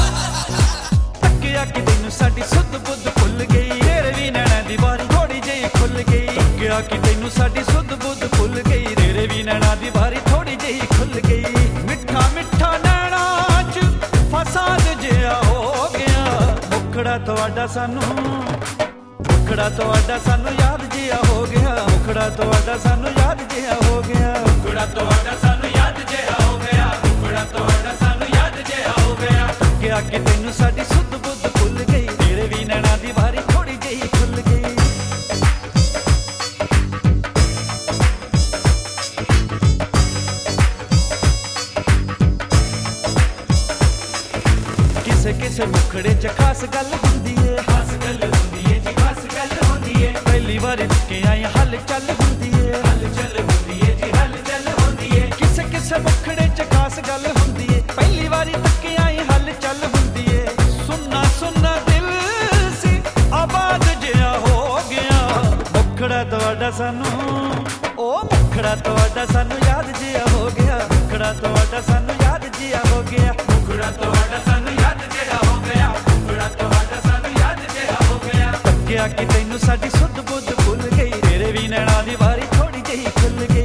ਤੱਕਿਆ ਕਿ ਤੈਨੂੰ ਸਾਡੀ ਸੁੱਧ ਬੁੱਧ ਭੁੱਲ ਗਈ, ਤੇਰੇ ਵੀ ਨੈਣਾਂ ਦੀ ਵਾਰੀ ਥੋੜੀ ਜਿਹੀ ਖੁੱਲ ਗਈ। ਤੱਕਿਆ ਕਿ ਤੈਨੂੰ ਸਾਡੀ ਸੁੱਧ ਬੁੱਧ ਭੁੱਲ ਗਈ, ਤੇਰੇ ਵੀ ਨੈਣਾਂ ਦੀ ਵਾਰੀ ਥੋੜੀ ਜਿਹੀ ਖੁੱਲ ਗਈ। ਮਿੱਠਾ ਮਿੱਠਾ ਨੈਣਾਂ 'ਚ ਫਸਾਦ ਜਿਹਾ ਹੋ ਗਿਆ, ਮੁਖੜਾ ਤੁਹਾਡਾ ਸਾਨੂੰ, ਮੁਖੜਾ ਤੁਹਾਡਾ ਸਾਨੂੰ ਯਾਦ ਜਿਹਾ ਹੋ ਗਿਆ, ਮੁਖੜਾ ਤੁਹਾਡਾ ਸਾਨੂੰ ਯਾਦ ਜਿਹਾ ਹੋ ਗਿਆ, ਮੁਖੜਾ ਤੁਹਾਡਾ ਸਾਨੂੰ ਯਾਦ ਜਿਹਾ ਹੋ ਗਿਆ, ਮੁਖੜਾ ਤੁਹਾਡਾ ਸਾਨੂੰ ਯਾਦ ਜਿਹਾ ਹੋ ਗਿਆ। ਤੱਕਿਆ ਕਿ ਤੈਨੂੰ ਸਾਡੀ ਸੁੱਧ ਬੁੱਧ ਭੁੱਲ ਗਈ, ਤੇਰੇ ਵੀ ਨੈਣਾਂ ਦੀ ਵਾਰੀ ਥੋੜੀ ਜਿਹੀ ਖੁੱਲ ਗਈ। ਕਿਸੇ ਕਿਸੇ ਮੁਖੜੇ 'ਚ ਖਾਸ ਗੱਲ ਹੁੰਦੀ ਏ, ਖਾਸ ਗੱਲ ਹੁੰਦੀ ਏ ਜੀ, ਖਾਸ ਗੱਲ ਹੁੰਦੀ ਏ। ਪਹਿਲੀ ਵਾਰੀ ਕੇ ਆਈ ਹਲ ਚੱਲ ਹੁੰਦੀ ਏ, ਹਲ ਚੱਲ ਹੁੰਦੀ ਏ ਜੀ, ਹਲ ਚੱਲ ਹੁੰਦੀ ਏ। ਕਿਸੇ ਕਿਸੇ ਮੁਖੜੇ 'ਚ ਖਾਸ ਗੱਲ ਹੁੰਦੀ ਏ, ਪਹਿਲੀ ਵਾਰੀ ਤੱਕੇ ਆਈ ਹਲ ਚੱਲ ਹੁੰਦੀ ਏ। ਸੁਣਨਾ ਸੁਣਨਾ ਦਿਲ ਸੀ ਆਬਾਦ ਜਿਹਾ ਹੋ ਗਿਆ, ਮੁਖੜਾ ਤੁਹਾਡਾ ਸਾਨੂੰ, ਉਹ ਮੁਖੜਾ ਤੁਹਾਡਾ ਸਾਨੂੰ ਯਾਦ ਜਿਹਾ ਹੋ ਗਿਆ, ਮੁਖੜਾ ਤੁਹਾਡਾ ਸਾਨੂੰ ਯਾਦ ਜਿਹਾ ਹੋ ਗਿਆ, ਮੁਖੜਾ ਤੁਹਾਡਾ ਸਾਨੂੰ ਯਾਦ ਜਿਹਾ ਹੋ ਗਿਆ, ਮੁਖੜਾ ਤੁਹਾਡਾ ਸਾਨੂੰ ਯਾਦ ਜਿਹਾ ਹੋ ਗਿਆ। ਤੱਕਿਆ ਕਿ ਤੈਨੂੰ ਸਾਡੀ ਸੁੱਧ ਬੁੱਧ ਭੁੱਲ ਗਈ, ਤੇਰੇ ਵੀ ਨੈਣਾਂ ਦੀ ਵਾਰੀ ਥੋੜੀ ਜਿਹੀ ਖੁੱਲ ਗਈ।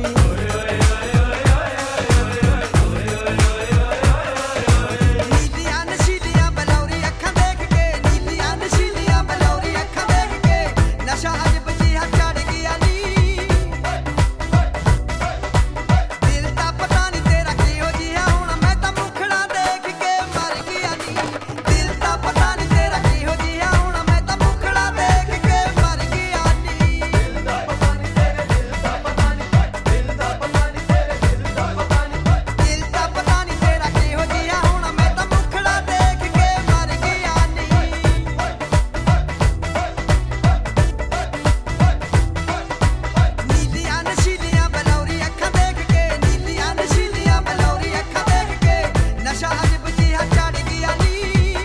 ਨੀਲੀਆਂ ਨਸ਼ੀਲੀਆਂ ਬਲੌਰੀ ਅੱਖਾਂ ਦੇਖ ਕੇ, ਨੀਲੀਆਂ ਨਸ਼ੀਲੀਆਂ ਬਲੌਰੀ ਅੱਖਾਂ ਦੇਖ ਕੇ, ਨਸ਼ਾ ਅਜਬ ਜਿਹਾ ਚੜ ਗਿਆ ਨੀ। ਦਿਲ ਦਾ ਪਤਾ ਨੀ ਤੇਰਾ ਕਿਹੋ ਜਿਹਾ ਹੁਣ, ਮੈਂ ਤਾਂ ਮੁਖੜਾ ਦੇਖ ਕੇ ਮਰ ਗਿਆ ਨੀ। ਦਿਲ ਦਾ ਪਤਾ ਨੀ ਤੇਰਾ ਕਿਹੋ ਜਿਹਾ ਹੁਣ, ਮੈਂ ਤਾਂ ਮੁਖੜਾ ਦੇਖ ਕੇ ਮਰ ਗਿਆ ਨੀ। ਦਿਲ ਦਾ ਪਤਾ ਨੀ ਤੇਰੇ ਦਿਲ ਦਾ ਪਤਾ ਨੀ, ਦਿਲ ਦਾ ਪਤਾ ਨੀ ਤੇਰੇ ਦਿਲ ਦਾ ਪਤਾ ਨੀ, ਦਿਲ ਦਾ ਪਤਾ ਨੀ ਤੇਰਾ ਕਿਹੋ ਜਿਹਾ ਹੁਣ, ਮੈਂ ਤਾਂ ਮੁਖੜਾ ਦੇਖ ਕੇ ਮਰ ਗਿਆ ਨੀ। ਨੀਲੀਆਂ ਨਸ਼ੀਲੀਆਂ ਬਲੌਰੀ ਅੱਖਾਂ ਦੇਖ ਕੇ, ਨੀਲੀਆਂ ਨਸ਼ੀਲੀਆਂ ਬਲੌਰੀ ਅੱਖਾਂ ਦੇਖ ਕੇ, ਨਸ਼ਾ ਅਜਬ ਜਿਹਾ ਚੜ ਗਿਆ ਨੀ।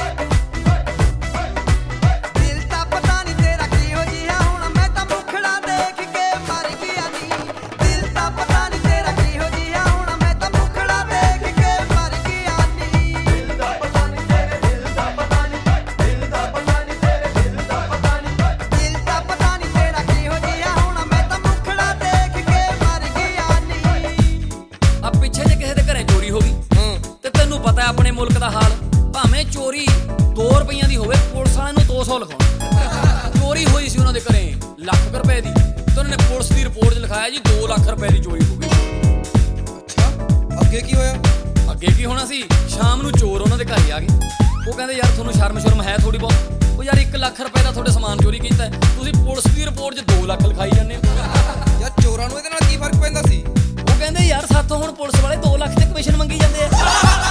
ਦਿਲ ਦਾ ਪਤਾ ਨੀ ਤੇਰਾ ਕਿਹੋ ਜਿਹਾ ਹੁਣ, ਮੈਂ ਤਾਂ ਮੁਖੜਾ ਦੇਖ ਕੇ ਮਰ ਗਿਆ ਨੀ। ਦਿਲ ਦਾ ਪਤਾ ਨੀ ਤੇਰਾ ਕਿਹੋ ਜਿਹਾ ਹੁਣ, ਮੈਂ ਤਾਂ ਮੁਖੜਾ ਦੇਖ ਕੇ ਮਰ ਗਿਆ ਨੀ। ਦਿਲ ਦਾ ਪਤਾ ਨੀ ਤੇਰੇ ਦਿਲ ਦਾ ਪਤਾ ਨੀ, ਦਿਲ ਦਾ ਪਤਾ ਨੀ ਤੇਰੇ ਦਿਲ ਦਾ ਪਤਾ ਨੀ, ਦਿਲ ਦਾ ਪਤਾ ਨੀ ਤੇਰਾ ਕਿਹੋ ਜਿਹਾ ਹੁਣ, ਮੈਂ ਤਾਂ ਮੁਖੜਾ ਦੇਖ ਕੇ ਮਰ ਗਿਆ ਨੀ। ਆ ਪਿੱਛੇ ਜੇ ਕਿਸੇ ਦੇ ਘਰੇ ਚੋਰੀ ਹੋ ਗਈ ਹੂੰ ਤੇ ਤੈਨੂੰ ਪਤਾ ਆਪਣੇ ਮੁਲਕ ਦਾ ਹਾਲ, ਭਾਵੇਂ ਚੋਰੀ ਦੋ ਰੁਪਈਆਂ ਦੀ ਹੋਵੇ ਪੁਲਿਸ ਵਾਲਿਆਂ ਨੂੰ ਦੋ ਸੌ ਲਿਖਾਉਣਾ। ਚੋਰੀ ਹੋਈ ਸੀ ਉਹਨਾਂ ਦੇ ਘਰੇ ਲੱਖ ਕੁ ਰੁਪਏ ਦੀ, ਤੇ ਉਹਨਾਂ ਨੇ ਪੁਲਿਸ ਦੀ ਰਿਪੋਰਟ 'ਚ ਲਿਖਾਇਆ ਜੀ ਦੋ ਲੱਖ ਰੁਪਏ ਦੀ ਚੋਰੀ ਹੋ ਗਈ। ਅੱਛਾ ਅੱਗੇ ਕੀ ਹੋਇਆ? ਅੱਗੇ ਕੀ ਹੋਣਾ ਸੀ, ਸ਼ਾਮ ਨੂੰ ਚੋਰ ਉਹਨਾਂ ਦੇ ਘਰ ਹੀ ਆ ਗਏ। ਉਹ ਕਹਿੰਦੇ ਯਾਰ ਤੁਹਾਨੂੰ ਸ਼ਰਮ ਸ਼ਰਮ ਹੈ ਥੋੜੀ ਬਹੁਤ, ਉਹ ਯਾਰ ਇੱਕ ਲੱਖ ਰੁਪਏ ਦਾ ਤੁਹਾਡੇ ਸਮਾਨ ਚੋਰੀ ਕੀਤਾ ਹੈ, ਤੁਸੀਂ ਪੁਲਿਸ ਦੀ ਰਿਪੋਰਟ 'ਚ ਦੋ ਲੱਖ ਲਿਖਾਈ ਜਾਂਦੇ ਹੋ। ਯਾਰ ਚੋਰਾਂ ਨੂੰ ਇਹਦੇ ਨਾਲ ਕੀ ਫਰਕ ਪੈਂਦਾ ਸੀ? ਉਹ ਕਹਿੰਦੇ ਯਾਰ ਸਾਥੋਂ ਹੁਣ ਪੁਲਿਸ ਵਾਲੇ ਦੋ ਲੱਖ ਤੇ ਕਮਿਸ਼ਨ ਮੰਗੀ ਜਾਂਦੇ ਆ।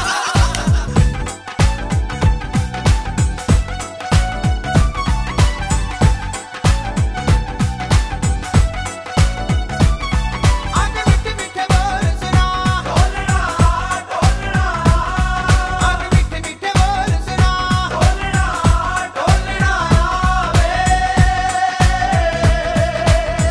ਅੱਜ ਮਿੱਠੇ ਮਿੱਠੇ ਬੋਲ ਸੁਣਾ, ਢੋਲਣਾ ਢੋਲਣਾ, ਅੱਜ ਮਿੱਠੇ ਮਿੱਠੇ ਬੋਲ ਸੁਣਾ, ਢੋਲਣਾ ਢੋਲਣਾ ਆਵੇ।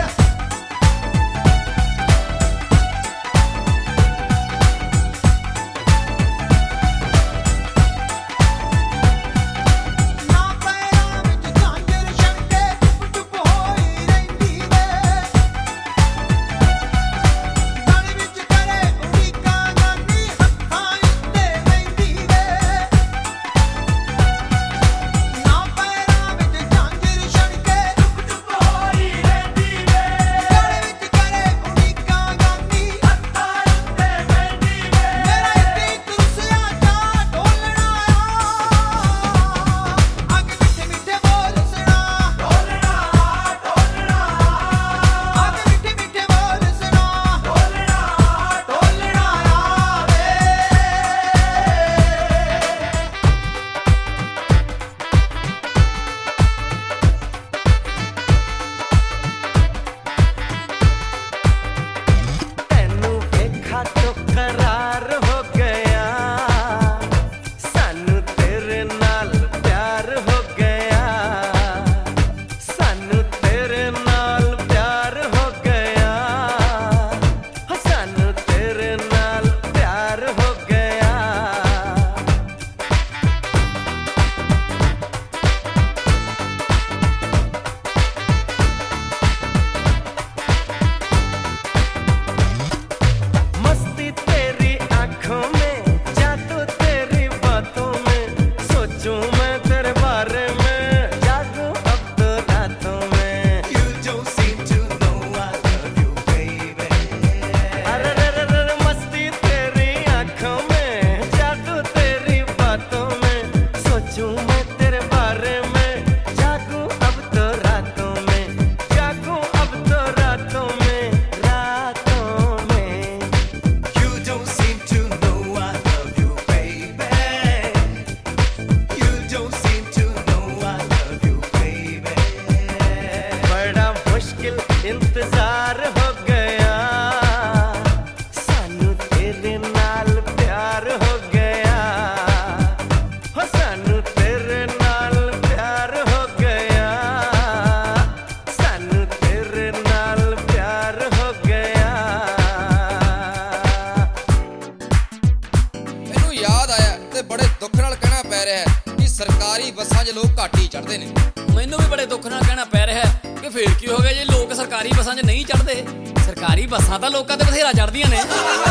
ਚੜ੍ਹਦੇ ਨੇ। ਮੈਨੂੰ ਵੀ ਬੜੇ ਦੁੱਖ ਨਾਲ ਕਹਿਣਾ ਪੈ ਰਿਹਾ ਹੈ ਕਿ ਫੇਰ ਕੀ ਹੋ ਗਿਆ ਜੇ ਲੋਕ ਸਰਕਾਰੀ ਬੱਸਾਂ 'ਚ ਨਹੀਂ ਚੜ੍ਹਦੇ। ਸਰਕਾਰੀ ਬੱਸਾਂ ਤਾਂ ਲੋਕਾਂ ਤੇ ਬਥੇਰਾ ਚੜ੍ਹਦੀਆਂ ਨੇ।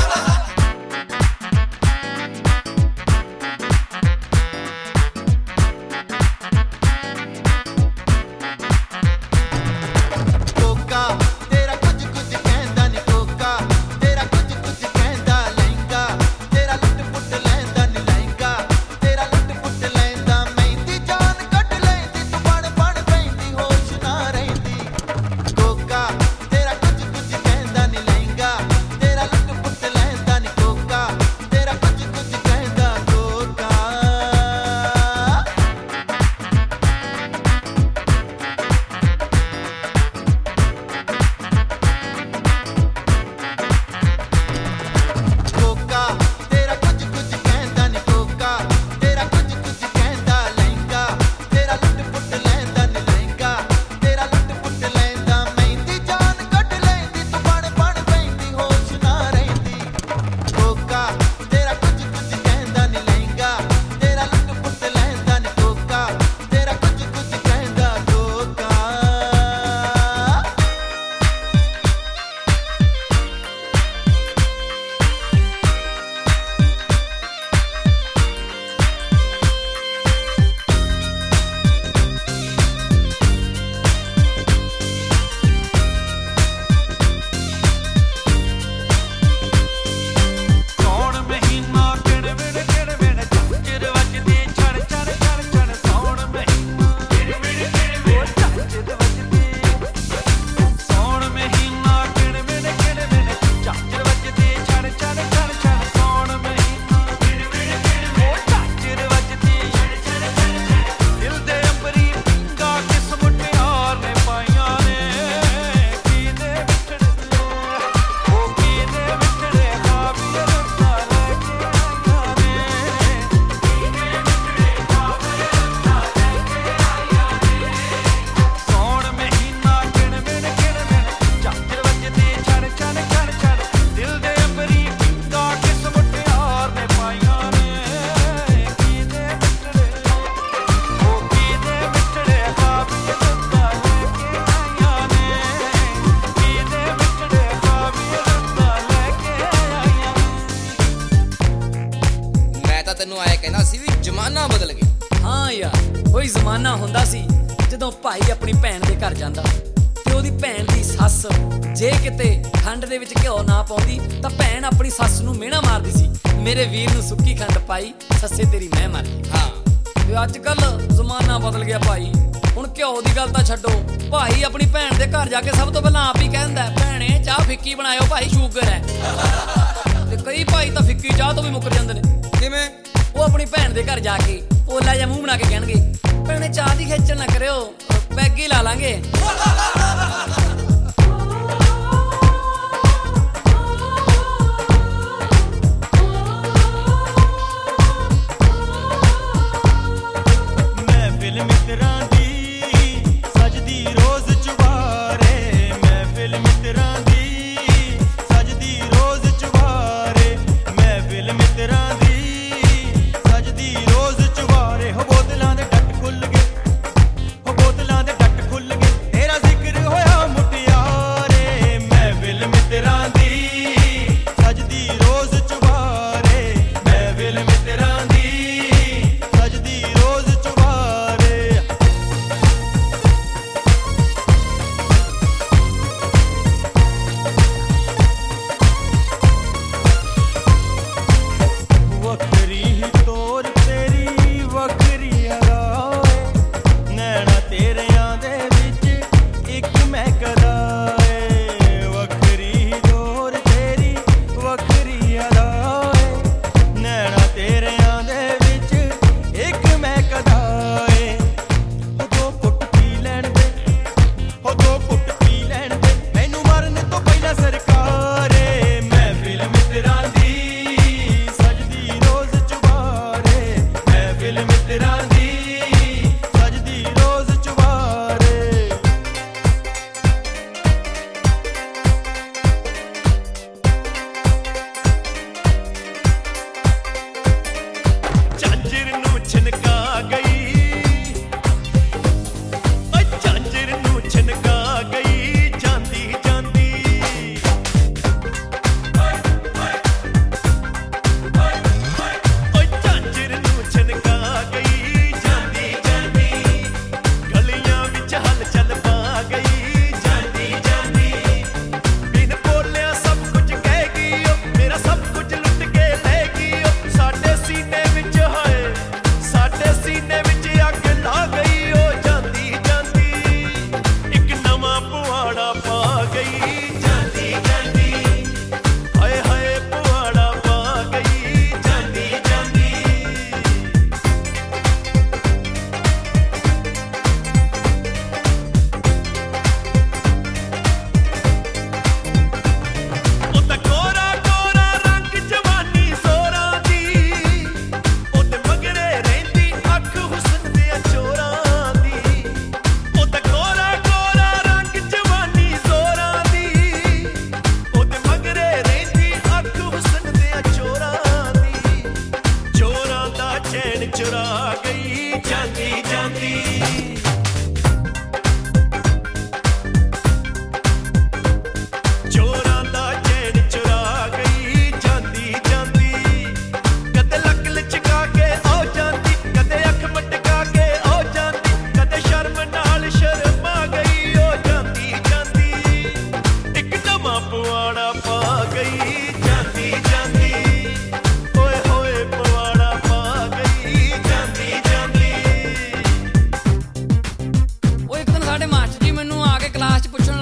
ਕੋਕਾ ਤੇਰਾ ਕੁਝ ਕੁਝ ਕਹਿੰਦਾ ਨੀ ਕੋਕਾ ਤੇਰਾ ਕੁਝ ਕੁਝ ਕਹਿੰਦਾ ਲਹਿੰਗਾ ਤੇਰਾ ਲੁੱਟ ਪੁੱਟ ਲੈਂਦਾ ਨੀ ਲਹਿੰਗਾ ਤੇਰਾ ਲੁੱਟ ਪੁੱਟ ਲੈਂਦਾ ਮਹਿੰਦੀ ਜਾਨ ਕੱਢ ਲੈਂਦੀ ਤੂੰ ਬਣ ਬਣ ਪੈਂਦੀ ਹੋਸ਼ ਨਾ ਰਹਿੰਦੀ ਕੋਕਾ ਤੇਰਾ ਕੁਝ ਕੁਝ ਕਹਿੰਦਾ ਨੀ ਲਹਿੰਗਾ ਤੇਰਾ ਲੁੱਟ ਪੁੱਟ ਲੈਂਦਾ ਨੀ ਕੋਕਾ ਤੇਰਾ ਕੁਝ ਕੁਝ ਕਹਿੰਦਾ ਕੋਕਾ ਕੋਕਾ ਤੇਰਾ ਕੁਝ ਕੁਝ ਕਹਿੰਦਾ ਨੀ ਕੋਕਾ ਤੇਰਾ ਕੁਝ ਕੁਝ ਕਹਿੰਦਾ ਲਹਿੰਗਾ ਤੇਰਾ ਲੁੱਟ ਪੁੱਟ ਲੈਂਦਾ ਨੀ ਲਹਿੰਗਾ ਤੇਰਾ ਲੁੱਟ ਪੁੱਟ ਲੈਂਦਾ ਮਹਿੰਦੀ ਜਾਨ ਕੱਢ ਲੈਂਦੀ ਤੂੰ ਬਣ ਬਣ ਪੈਂਦੀ ਹੋਸ਼ ਨਾ ਰਹਿੰਦੀ ਕੋਕਾ ਤੇਰਾ ਕੁਝ ਕੁਝ ਕਹਿੰਦਾ ਨੀ ਲਹਿੰਗਾ ਤੇਰਾ ਲੁੱਟ ਪੁੱਟ ਲੈਂਦਾ ਨੀ ਕੋਕਾ ਤੇਰਾ ਕੁਝ ਕੁਝ ਕਹਿੰਦਾ ਕੋਕਾ ਸੌਣ ਮਹੀਨਾ ਕਿਣ ਵਿਣ ਕਿਣ ਵਿਣ ਝਾਂਜਰ ਵੱਜਦੀ ਛਣ ਛਣ ਛਣ ਛਣ ਸੌਣ ਮਹੀਨਾ ਕਿਣ ਵਿਣ ਕਿਣ ਵਿਣ ਝਾਂਜਰ ਵੱਜਦੀ ਸੌਣ ਮਹੀਨਾ ਕਿਣ ਵਿਣ ਕਿਣ ਵਿਣ ਝਾਂਜਰ ਵੱਜਦੀ ਛਣ ਛਣ ਛਣ ਛਣ ਸੌਣ ਮਹੀਨਾ ਕਿਣ ਵਿਣ ਕਿਣ ਵਿਣ ਝਾਂਜਰ ਵੱਜਦੀ ਛਣ ਛਣ ਛਣ ਛਣ ਦਿਲ ਦੇ ਅੰਬਰੀ ਪਿੰਗਾ ਕਿਸ ਮੁਟਿਆਰ ਨੇ ਪਾਈਆਂ ਨੇ ਕੀਨੇ ਵਿਛੜੇ ਉਹ ਕੀਨੇ ਵਿਛੜੇ ਖਾਬੀਰ ਦਾ ਲੈ ਕੇ ਆਈਆਂ ਨੇ ਕੀਨੇ ਵਿਛੜੇ ਖਾਬੀਰ ਦਾ ਲੈ ਕੇ ਆਈਆਂ ਨੇ ਸੌਣ ਮਹੀਨਾ ਕਿਣ ਵਿਣ ਕਿਣ ਵਿਣ ਝਾਂਜਰ ਵੱਜਦੀ ਛਣ ਛਣ ਛਣ ਛਣ ਦਿਲ ਦੇ ਅੰਬਰੀ ਪਿੰਗਾ ਕਿਸ ਮੁਟਿਆਰ ਨੇ ਪਾਈਆਂ ਨੇ ਕੀਨੇ ਵਿਛੜੇ ਉਹ ਕੀਨੇ ਵਿਛੜੇ ਖਾਬੀਰ ਦਾ ਲੈ ਕੇ ਆਈਆਂ ਨੇ ਕੀਨੇ ਵਿਛੜੇ ਖਾਬੀਰ ਦਾ ਲੈ ਕੇ ਆਈਆਂ ਮੈਂ ਤਾਂ ਤੈਨੂੰ ਆਏ ਕਹਿੰਦਾ ਸੀ ਵੀ ਜ਼ਮਾਨਾ ਬਦਲ ਗਿਆ। ਹਾਂ ਯਾਰ, ਕੋਈ ਜ਼ਮਾਨਾ ਹੁੰਦਾ ਸੀ ਜਦੋਂ ਭਾਈ ਆਪਣੀ ਭੈਣ ਦੇ ਘਰ ਜਾਂਦਾ ਤੇ ਉਹਦੀ ਭੈਣ ਦੀ ਸੱਸ ਜੇ ਕਿਤੇ ਖੰਡ ਦੇ ਵਿੱਚ ਘਿਓ ਨਾ ਪਾਉਂਦੀ ਤਾਂ ਭੈਣ ਆਪਣੀ ਸੱਸ ਨੂੰ ਮਿਹਣਾ ਮਾਰਦੀ ਸੀ, ਮੇਰੇ ਵੀਰ ਨੂੰ ਸੁੱਕੀ ਖੰਡ ਪਾਈ, ਸੱਸੇ ਤੇਰੀ ਮੈਂ ਮਰ ਗਈ। ਹਾਂ ਤੇ ਅੱਜ ਕੱਲ ਜ਼ਮਾਨਾ ਬਦਲ ਗਿਆ ਭਾਈ। ਹੁਣ ਘਿਓ ਦੀ ਗੱਲ ਤਾਂ ਛੱਡੋ, ਭਾਈ ਆਪਣੀ ਭੈਣ ਦੇ ਘਰ ਜਾ ਕੇ ਸਭ ਤੋਂ ਪਹਿਲਾਂ ਆਪ ਹੀ ਕਹਿੰਦਾ, ਭੈਣੇ ਚਾਹ ਫਿੱਕੀ ਬਣਾਇਓ ਭਾਈ, ਸ਼ੂਗਰ ਹੈ। ਤੇ ਕਈ ਭਾਈ ਤਾਂ ਫਿੱਕੀ ਚਾਹ ਤੋਂ ਵੀ ਮੁੱਕਰ ਜਾਂਦੇ ਨੇ। ਕਿਵੇਂ? ਉਹ ਆਪਣੀ ਭੈਣ ਦੇ ਘਰ ਜਾ ਕੇ ਪੋਲਾ ਜਿਹਾ ਮੂੰਹ ਬਣਾ ਕੇ ਕਹਿਣਗੇ, ਭੈਣੇ ਚਾਹ ਦੀ ਖੇਚਲ ਨਾ ਕਰਿਓ, ਪੈਗ ਹੀ ਲਾ ਲਾਂਗੇ। ਮਹਿਫਿਲ ਮਿੱਤਰਾਂ ਦੀ ਸਜਦੀ ਰੋਜ਼ ਚੁਬਾਰੇ ਮਹਿਫਿਲ ਮਿੱਤਰਾਂ ਦੀ ਸਜਦੀ ਰੋਜ਼ ਚੁਬਾਰੇ ਮਹਿਫਿਲ ਮਿੱਤਰਾਂ ਦੀ ਸਜਦੀ ਰੋਜ਼ ਚੁਬਾਰੇ ਹੋ ਬੋਤਲਾਂ ਦੇ ਡੱਟ ਖੁੱਲ ਗਏ ਹੋ ਬੋਤਲਾਂ ਦੇ ਡੱਟ ਖੁੱਲ ਗਏ ਤੇਰਾ ਜ਼ਿਕਰ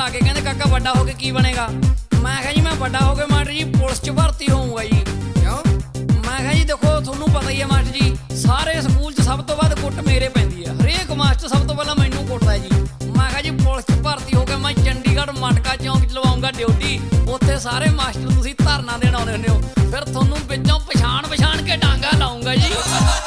ਲਾ ਕੇ ਕਹਿੰਦੇ ਕਾਕਾ ਵੱਡਾ ਹੋ ਕੇ ਕੀ ਬਣੇਗਾ। ਮੈਂ ਕਿਹਾ ਜੀ ਮੈਂ ਵੱਡਾ ਹੋ ਕੇ ਮਾਸਟਰ ਜੀ ਪੁਲਿਸ 'ਚ ਭਰਤੀ ਹੋਊਂਗਾ ਜੀ। ਕਿਉਂ? ਮੈਂ ਕਿਹਾ ਜੀ ਦੇਖੋ ਤੁਹਾਨੂੰ ਪਤਾ ਹੀ ਹੈ ਮਾਸਟਰ ਜੀ, ਸਾਰੇ ਸਕੂਲ 'ਚ ਸਭ ਤੋਂ ਵੱਧ ਕੁੱਟ ਮੇਰੇ ਪੈਂਦੀ ਹੈ। ਹਰੇਕ ਮਾਸਟਰ ਸਭ ਤੋਂ ਪਹਿਲਾਂ ਮੈਨੂੰ ਕੁੱਟਦਾ ਜੀ। ਮੈਂ ਕਿਹਾ ਜੀ ਪੁਲਿਸ 'ਚ ਭਰਤੀ ਹੋ ਕੇ ਮੈਂ ਚੰਡੀਗੜ੍ਹ ਮਟਕਾ ਚੌਂਕ 'ਚ ਲਵਾਉਂਗਾ ਡਿਊਟੀ। ਉੱਥੇ ਸਾਰੇ ਮਾਸਟਰ ਤੁਸੀਂ ਧਰਨਾ ਦੇਣ ਆਉਂਦੇ ਹੁੰਦੇ ਹੋ, ਫਿਰ ਤੁਹਾਨੂੰ ਵਿੱਚੋਂ ਪਛਾਣ ਪਛਾਣ ਕੇ ਡਾਂਗਾ ਲਾਉਂਗਾ ਜੀ।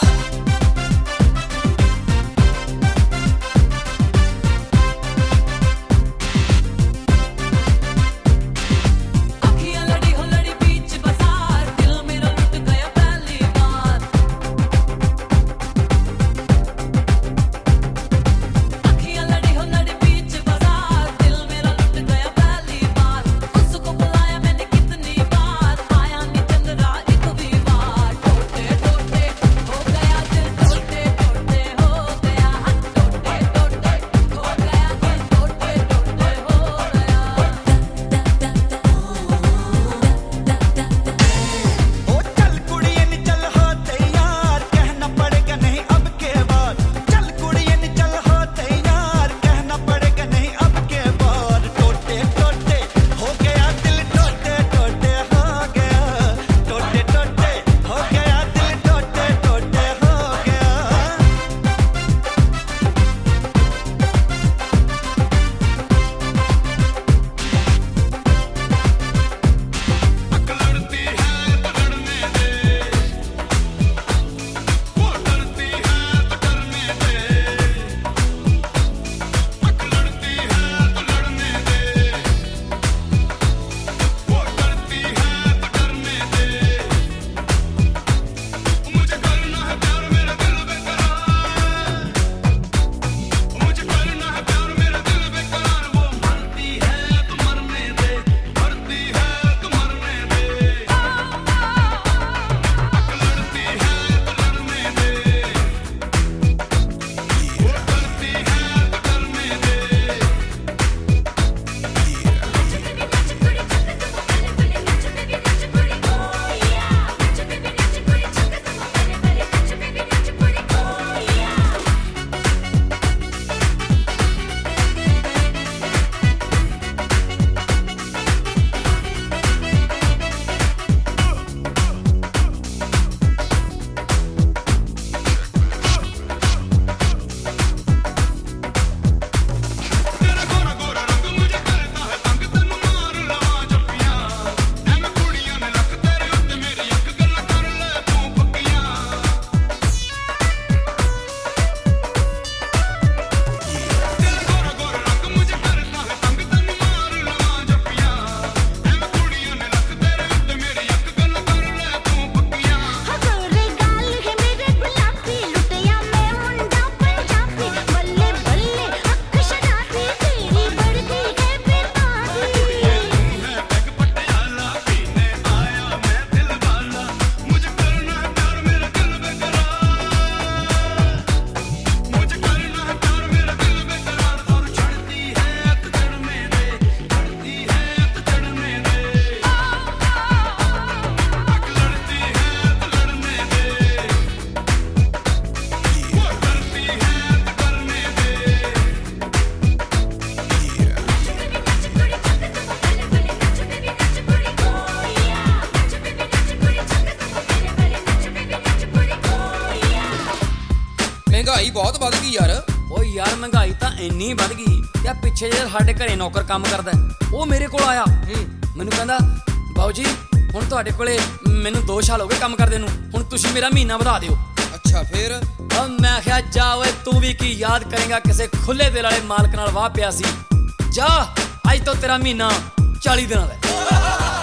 ਮਹਿੰਗਾਈ ਬਹੁਤ ਵੱਧ ਗਈ ਯਾਰ। ਓ ਯਾਰ ਮਹਿੰਗਾਈ ਤਾਂ ਇੰਨੀ ਵੱਧ ਗਈ ਕਿ ਪਿੱਛੇ ਜੇ ਸਾਡੇ ਘਰੇ ਨੌਕਰ ਕੰਮ ਕਰਦਾ ਉਹ ਮੇਰੇ ਕੋਲ ਆਇਆ, ਮੈਨੂੰ ਕਹਿੰਦਾ ਬਾਊ ਜੀ ਹੁਣ ਤੁਹਾਡੇ ਕੋਲੇ ਮੈਨੂੰ ਦੋ ਸਾਲ ਹੋ ਗਏ ਕੰਮ ਕਰਦੇ ਨੂੰ, ਹੁਣ ਤੁਸੀਂ ਮੇਰਾ ਮਹੀਨਾ ਵਧਾ ਦਿਓ। ਅੱਛਾ ਫਿਰ? ਓ ਮੈਂ ਕਿਹਾ ਜਾ ਓਏ ਤੂੰ ਵੀ ਕੀ ਯਾਦ ਕਰੇਗਾ ਕਿਸੇ ਖੁੱਲੇ ਦਿਲ ਵਾਲੇ ਮਾਲਕ ਨਾਲ ਵਾਹ ਪਿਆ ਸੀ। ਜਾ ਅੱਜ ਤੋਂ ਤੇਰਾ ਮਹੀਨਾ ਚਾਲੀ ਦਿਨਾਂ ਦਾ।